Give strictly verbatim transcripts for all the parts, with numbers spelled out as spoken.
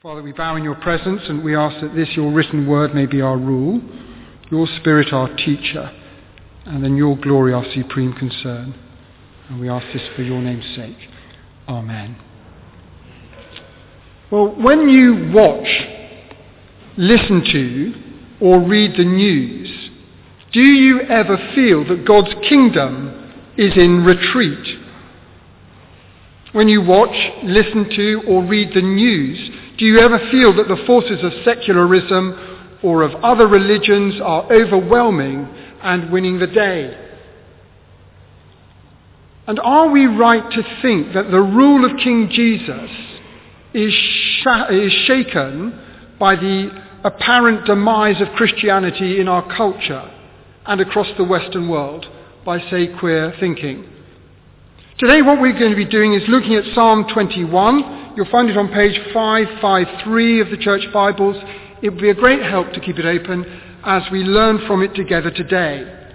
Father, we bow in your presence and we ask that this, your written word, may be our rule, your Spirit our teacher, and then your glory our supreme concern. And we ask this for your name's sake. Amen. Well, when you watch, listen to, or read the news, do you ever feel that God's kingdom is in retreat? When you watch, listen to, or read the news, do you ever feel that the forces of secularism or of other religions are overwhelming and winning the day? And are we right to think that the rule of King Jesus is, sh- is shaken by the apparent demise of Christianity in our culture and across the Western world by, say, queer thinking? Today what we're going to be doing is looking at Psalm twenty-one. You'll find it on page five fifty-three of the Church Bibles. It would be a great help to keep it open as we learn from it together today.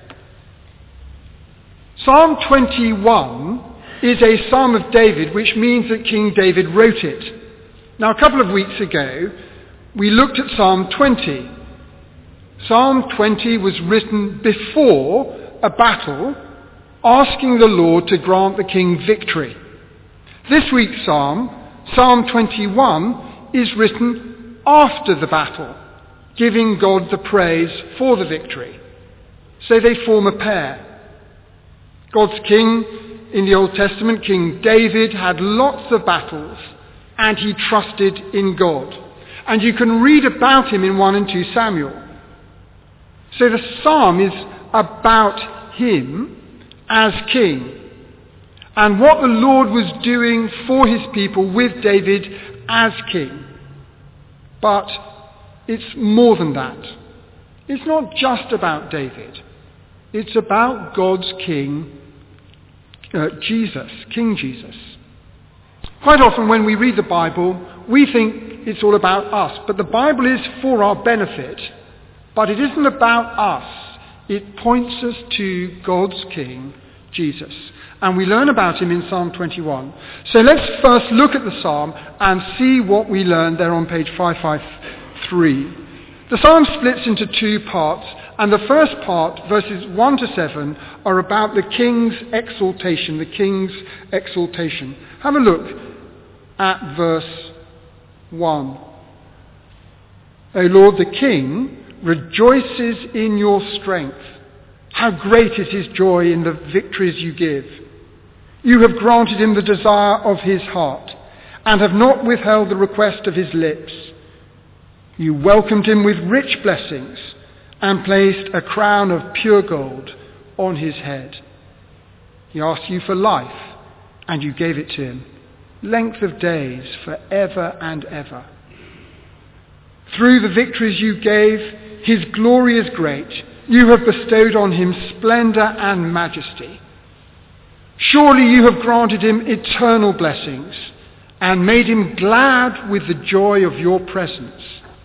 Psalm twenty-one is a Psalm of David, which means that King David wrote it. Now, a couple of weeks ago, we looked at Psalm twenty. Psalm twenty was written before a battle, asking the Lord to grant the king victory. This week's psalm, Psalm twenty-one, is written after the battle, giving God the praise for the victory. So they form a pair. God's king in the Old Testament, King David, had lots of battles and he trusted in God. And you can read about him in First and Second Samuel. So the psalm is about him as king, and what the Lord was doing for his people with David as king. But it's more than that. It's not just about David. It's about God's king, uh, Jesus, King Jesus. Quite often when we read the Bible, we think it's all about us, but the Bible is for our benefit, but it isn't about us. It points us to God's King, Jesus. And we learn about him in Psalm twenty-one. So let's first look at the psalm and see what we learn there on page five fifty-three. The psalm splits into two parts, and the first part, verses one to seven, are about the king's exaltation, the king's exaltation. Have a look at verse one. O Lord, the king rejoices in your strength. How great is his joy in the victories you give. You have granted him the desire of his heart and have not withheld the request of his lips. You welcomed him with rich blessings and placed a crown of pure gold on his head. He asked you for life and you gave it to him, length of days forever and ever. Through the victories you gave, his glory is great. You have bestowed on him splendor and majesty. Surely you have granted him eternal blessings and made him glad with the joy of your presence.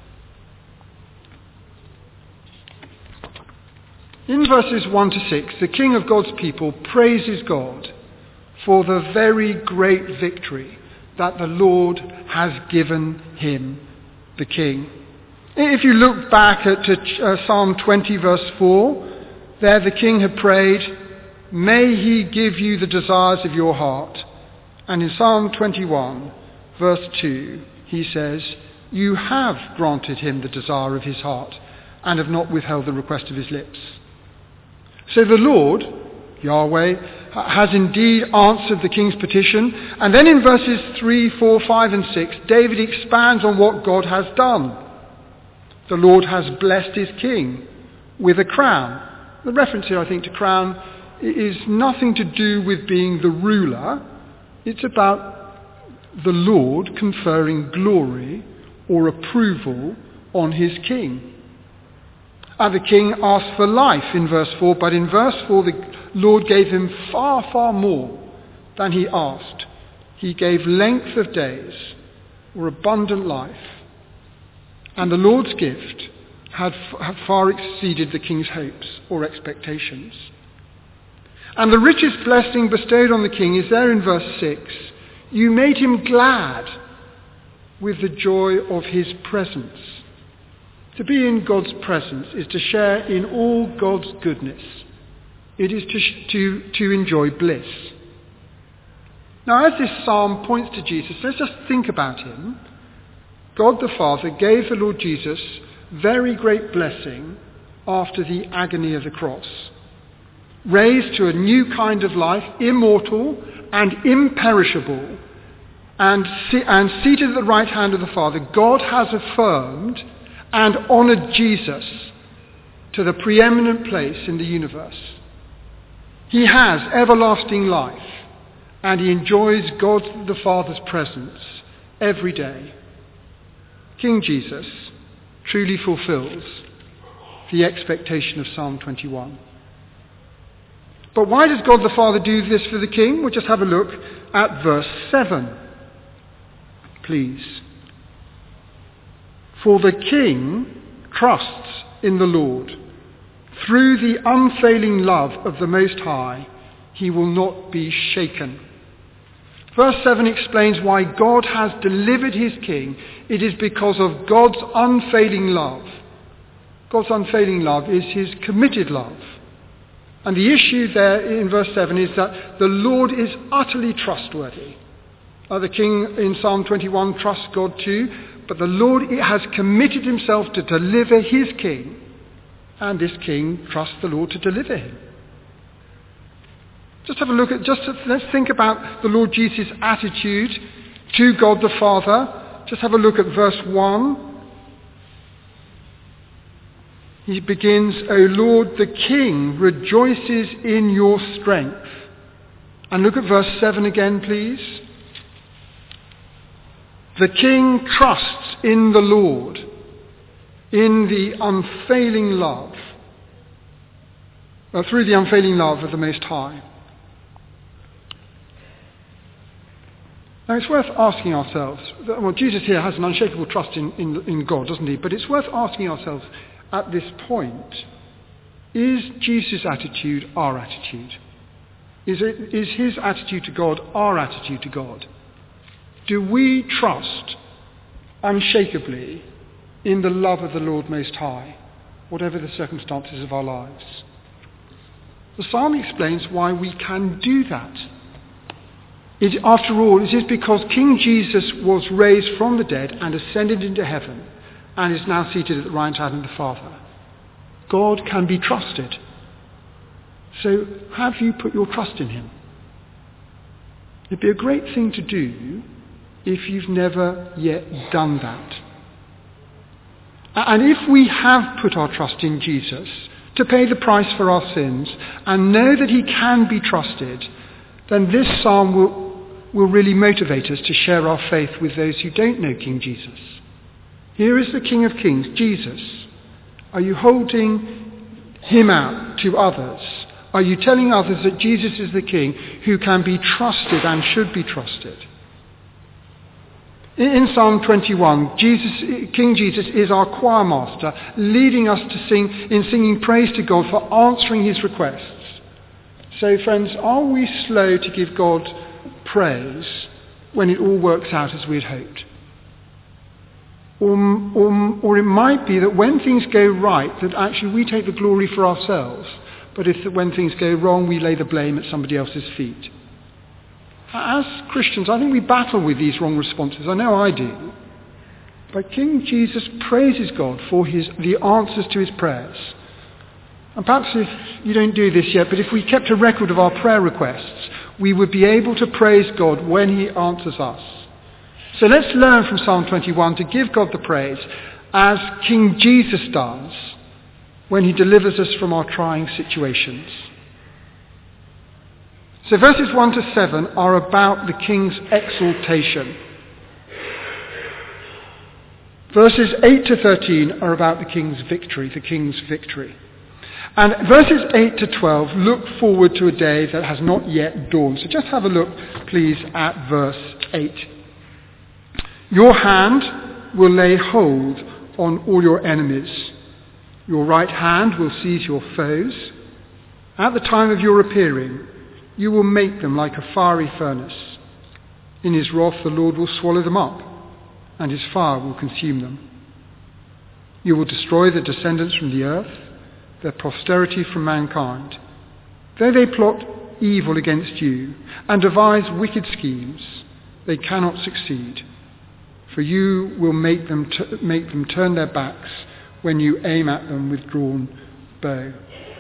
In verses one to six, the king of God's people praises God for the very great victory that the Lord has given him, the king. If you look back at uh, Psalm twenty verse four, there the king had prayed, may he give you the desires of your heart. And in Psalm twenty-one verse two, he says, you have granted him the desire of his heart and have not withheld the request of his lips. So the Lord, Yahweh, has indeed answered the king's petition. And then in verses three, four, five and six, David expands on what God has done. The Lord has blessed his king with a crown. The reference here, I think, to crown is nothing to do with being the ruler. It's about the Lord conferring glory or approval on his king. And the king asked for life in verse four, but in verse four the Lord gave him far, far more than he asked. He gave length of days or abundant life. And the Lord's gift had, had far exceeded the king's hopes or expectations. And the richest blessing bestowed on the king is there in verse six. You made him glad with the joy of his presence. To be in God's presence is to share in all God's goodness. It is to, sh- to, to enjoy bliss. Now, as this psalm points to Jesus, let's just think about him. God the Father gave the Lord Jesus very great blessing after the agony of the cross. Raised to a new kind of life, immortal and imperishable, and, se- and seated at the right hand of the Father, God has affirmed and honoured Jesus to the preeminent place in the universe. He has everlasting life, and he enjoys God the Father's presence every day. King Jesus truly fulfills the expectation of Psalm twenty-one. But why does God the Father do this for the king? We'll just have a look at verse seven, please. For the king trusts in the Lord. Through the unfailing love of the Most High, he will not be shaken. Verse seven explains why God has delivered his king. It is because of God's unfailing love. God's unfailing love is his committed love. And the issue there in verse seven is that the Lord is utterly trustworthy. Uh, the king in Psalm twenty-one trusts God too, but the Lord has committed himself to deliver his king, and this king trusts the Lord to deliver him. Just have a look at, just let's think about the Lord Jesus' attitude to God the Father. Just have a look at verse one. He begins, O Lord, the King rejoices in your strength. And look at verse seven again, please. The King trusts in the Lord, in the unfailing love, uh, through the unfailing love of the Most High. Now it's worth asking ourselves, well, Jesus here has an unshakable trust in, in, in God, doesn't he? But it's worth asking ourselves at this point, is Jesus' attitude our attitude? Is, it, is his attitude to God our attitude to God? Do we trust unshakably in the love of the Lord Most High, whatever the circumstances of our lives? The psalm explains why we can do that. It, after all, it is because King Jesus was raised from the dead and ascended into heaven and is now seated at the right hand of the Father. God can be trusted. So have you put your trust in him? It'd be a great thing to do if you've never yet done that. And if we have put our trust in Jesus to pay the price for our sins and know that he can be trusted, then this psalm will, will really motivate us to share our faith with those who don't know King Jesus. Here is the King of Kings, Jesus. Are you holding him out to others? Are you telling others that Jesus is the King who can be trusted and should be trusted? In Psalm twenty-one, Jesus, King Jesus is our choir master, leading us to sing in singing praise to God for answering his requests. So friends, are we slow to give God praise when it all works out as we had hoped? Or, or, or it might be that when things go right, that actually we take the glory for ourselves, but if that when things go wrong, we lay the blame at somebody else's feet. As Christians, I think we battle with these wrong responses. I know I do. But King Jesus praises God for his, the answers to his prayers. And perhaps if you don't do this yet, but if we kept a record of our prayer requests, we would be able to praise God when he answers us. So let's learn from Psalm twenty-one to give God the praise as King Jesus does when he delivers us from our trying situations. So verses one to seven are about the king's exaltation. Verses eight to thirteen are about the king's victory, the king's victory. And verses eight to twelve look forward to a day that has not yet dawned. So just have a look, please, at verse eight. Your hand will lay hold on all your enemies. Your right hand will seize your foes. At the time of your appearing, you will make them like a fiery furnace. In his wrath, the Lord will swallow them up. and his fire will consume them. You will destroy their descendants from the earth, their posterity from mankind. Though they plot evil against you and devise wicked schemes, they cannot succeed, for you will make them t- make them turn their backs when you aim at them with drawn bow.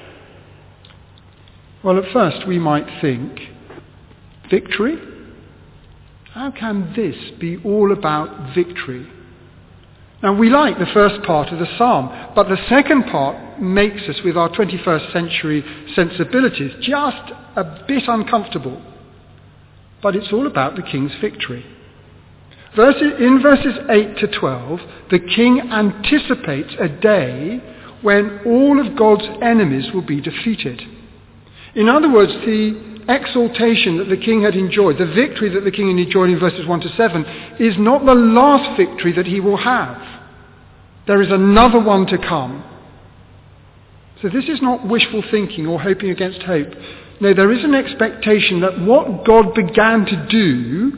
Well, at first we might think, victory? How can this be all about victory? Now, we like the first part of the psalm, but the second part makes us, with our twenty-first century sensibilities, just a bit uncomfortable. But it's all about the king's victory. Verses, in verses eight to twelve, the king anticipates a day when all of God's enemies will be defeated. In other words, the exaltation that the king had enjoyed, the victory that the king had enjoyed in verses one to seven, is not the last victory that he will have. There is another one to come. So this is not wishful thinking or hoping against hope. No, there is an expectation that what God began to do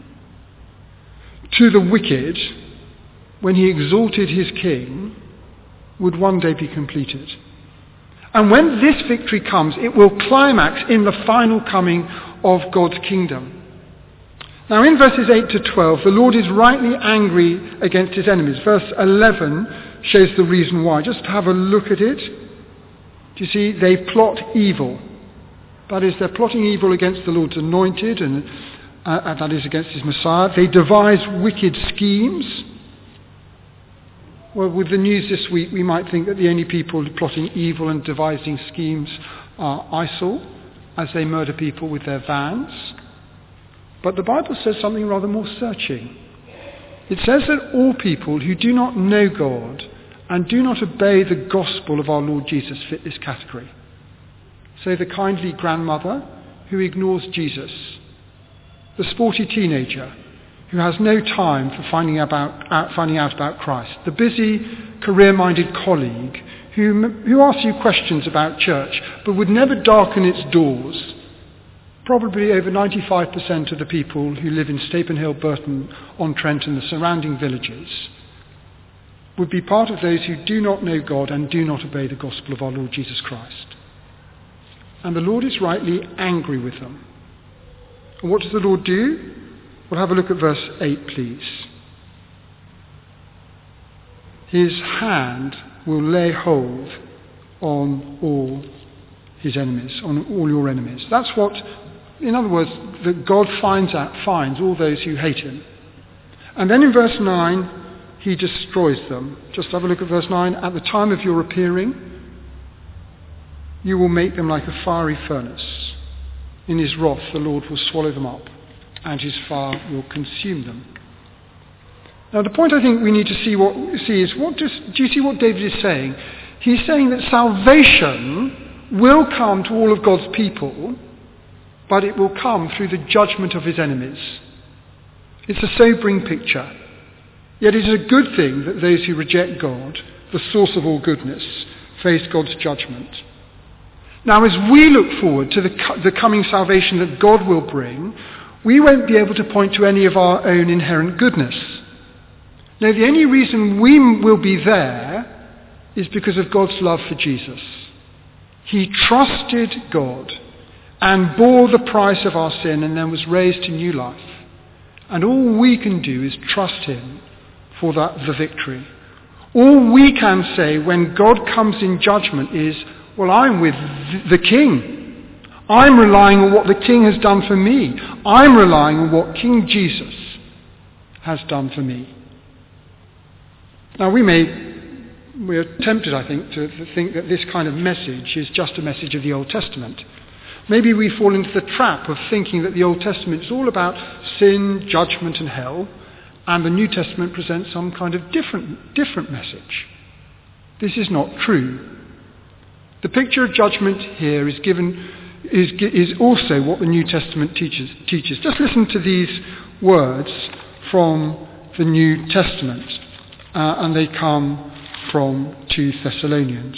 to the wicked when he exalted his king would one day be completed. And when this victory comes, it will climax in the final coming of God's kingdom. Now in verses eight to twelve, the Lord is rightly angry against his enemies. Verse eleven shows the reason why. Just have a look at it. Do you see? They plot evil. That is, they're plotting evil against the Lord's anointed, and uh, that is against his Messiah. They devise wicked schemes. Well, with the news this week, we might think that the only people plotting evil and devising schemes are ISIL, as they murder people with their vans. But the Bible says something rather more searching. It says that all people who do not know God and do not obey the gospel of our Lord Jesus fit this category. So the kindly grandmother who ignores Jesus, the sporty teenager who has no time for finding, about, uh, finding out about Christ, the busy, career-minded colleague who, who asks you questions about church but would never darken its doors. Probably over ninety-five percent of the people who live in Stapenhill, Burton-on-Trent and the surrounding villages would be part of those who do not know God and do not obey the gospel of our Lord Jesus Christ. And the Lord is rightly angry with them. And what does the Lord do? We'll have a look at verse eight, please. His hand will lay hold on all his enemies, on all your enemies. That's what, in other words, that God finds out, finds all those who hate him. And then in verse nine, he destroys them. Just have a look at verse nine. At the time of your appearing, you will make them like a fiery furnace. In his wrath, the Lord will swallow them up, and his fire will consume them. Now, the point I think we need to see, what, see is, what does, do you see what David is saying? He's saying that salvation will come to all of God's people, but it will come through the judgment of his enemies. It's a sobering picture. Yet it is a good thing that those who reject God, the source of all goodness, face God's judgment. Now, as we look forward to the, the coming salvation that God will bring, we won't be able to point to any of our own inherent goodness. No, the only reason we will be there is because of God's love for Jesus. He trusted God and bore the price of our sin and then was raised to new life. And all we can do is trust him for that, the victory. All we can say when God comes in judgment is, well, I'm with the King. I'm relying on what the King has done for me. I'm relying on what King Jesus has done for me. Now we may, we're tempted, I think, to think that this kind of message is just a message of the Old Testament. Maybe we fall into the trap of thinking that the Old Testament is all about sin, judgment and hell, and the New Testament presents some kind of different, different message. This is not true. The picture of judgment here is given is, is also what the New Testament teaches, teaches. Just listen to these words from the New Testament, uh, and they come from Second Thessalonians.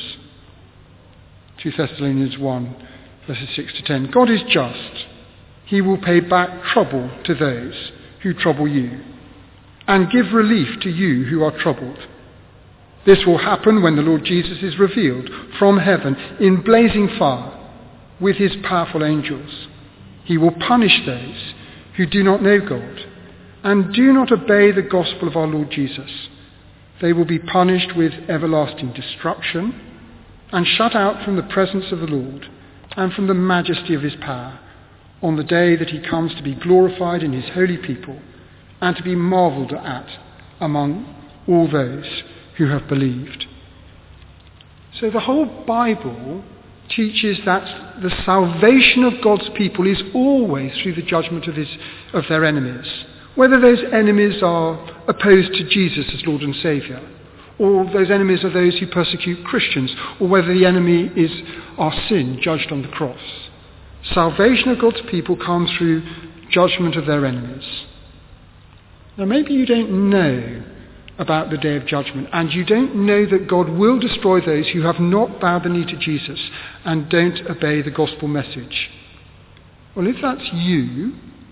Second Thessalonians one, verses six to ten. God is just. He will pay back trouble to those who trouble you, and give relief to you who are troubled. This will happen when the Lord Jesus is revealed from heaven in blazing fire with his powerful angels. He will punish those who do not know God and do not obey the gospel of our Lord Jesus. They will be punished with everlasting destruction and shut out from the presence of the Lord and from the majesty of his power on the day that he comes to be glorified in his holy people and to be marvelled at among all those who have believed. So the whole Bible teaches that the salvation of God's people is always through the judgment of, his, of their enemies. Whether those enemies are opposed to Jesus as Lord and Saviour, or those enemies are those who persecute Christians, or whether the enemy is our sin judged on the cross. Salvation of God's people comes through judgment of their enemies. Now maybe you don't know about the day of judgment, and you don't know that God will destroy those who have not bowed the knee to Jesus and don't obey the gospel message. Well, if that's you,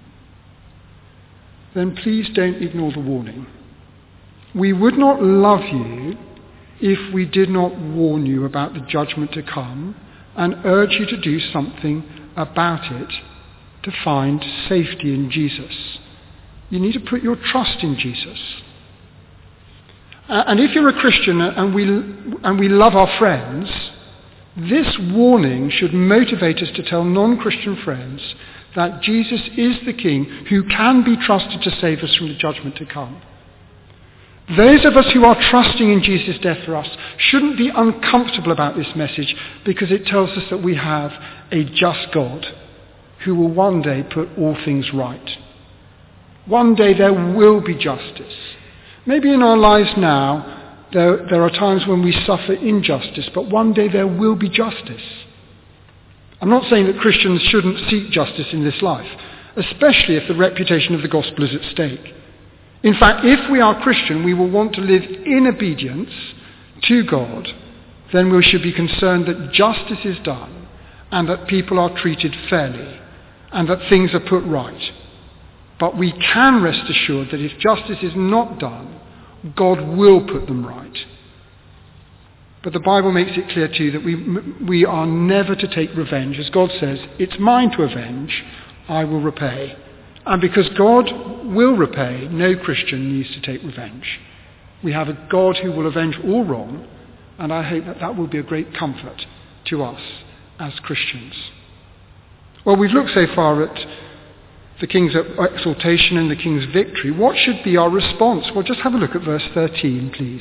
then please don't ignore the warning. We would not love you if we did not warn you about the judgment to come and urge you to do something about it to find safety in Jesus. You need to put your trust in Jesus. Uh, and if you're a Christian and we, and we love our friends, this warning should motivate us to tell non-Christian friends that Jesus is the King who can be trusted to save us from the judgment to come. Those of us who are trusting in Jesus' death for us shouldn't be uncomfortable about this message because it tells us that we have a just God who will one day put all things right. One day there will be justice. Maybe in our lives now, there, there are times when we suffer injustice, but one day there will be justice. I'm not saying that Christians shouldn't seek justice in this life, especially if the reputation of the gospel is at stake. In fact, if we are Christian, we will want to live in obedience to God, then we should be concerned that justice is done and that people are treated fairly and that things are put right. But we can rest assured that if justice is not done, God will put them right. But the Bible makes it clear too that we, we are never to take revenge. As God says, it's mine to avenge, I will repay. And because God will repay, no Christian needs to take revenge. We have a God who will avenge all wrong, and I hope that that will be a great comfort to us as Christians. Well, we've looked so far at the king's exaltation and the king's victory. What should be our response? Well, just have a look at verse thirteen, please.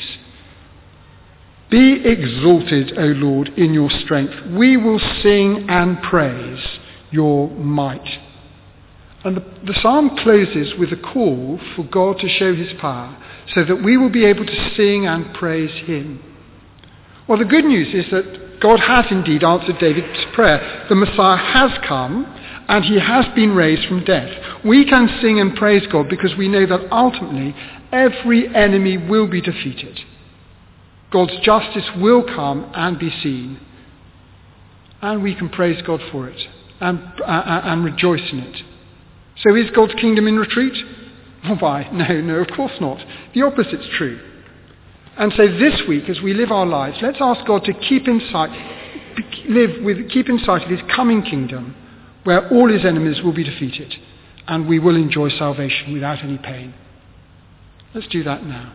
Be exalted, O Lord, in your strength. We will sing and praise your might. And the, the psalm closes with a call for God to show his power so that we will be able to sing and praise him. Well, the good news is that God has indeed answered David's prayer. The Messiah has come and he has been raised from death. We can sing and praise God because we know that ultimately every enemy will be defeated. God's justice will come and be seen. And we can praise God for it and, uh, and rejoice in it. So is God's kingdom in retreat? Oh, why? No, no, of course not. The opposite's true. And so this week, as we live our lives, let's ask God to keep in sight, live with, keep in sight of his coming kingdom, where all his enemies will be defeated, and we will enjoy salvation without any pain. Let's do that now.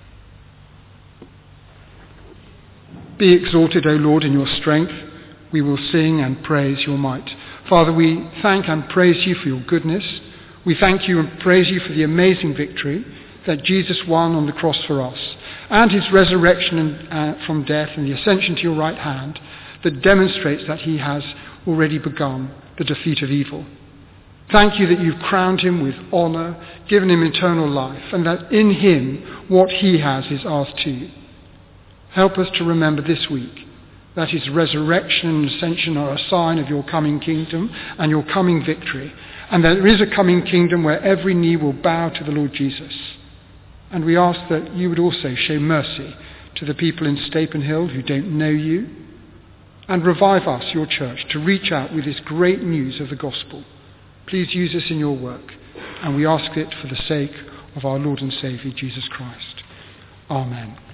Be exalted, O Lord, in your strength. We will sing and praise your might. Father, we thank and praise you for your goodness. We thank you and praise you for the amazing victory that Jesus won on the cross for us, and his resurrection uh, from death and the ascension to your right hand that demonstrates that he has already begun the defeat of evil. Thank you that you've crowned him with honour, given him eternal life, and that in him what he has is ours too. Help us to remember this week that his resurrection and ascension are a sign of your coming kingdom and your coming victory, and that there is a coming kingdom where every knee will bow to the Lord Jesus. And we ask that you would also show mercy to the people in Stapenhill who don't know you, and revive us, your church, to reach out with this great news of the gospel. Please use us in your work, and we ask it for the sake of our Lord and Saviour Jesus Christ. Amen.